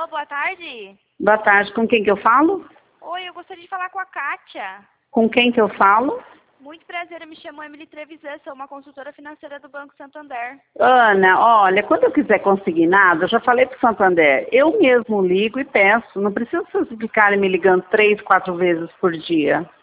boa tarde. Boa tarde, com quem que eu falo? Oi, eu gostaria de falar com a Kátia. Com quem que eu falo? Muito prazer, eu me chamo Emily Trevisan, sou uma consultora financeira do Banco Santander. Ana, olha, quando eu quiser conseguir nada, eu já falei para o Santander, eu mesmo ligo e peço, não precisa vocês ficarem me ligando 3, 4 vezes por dia.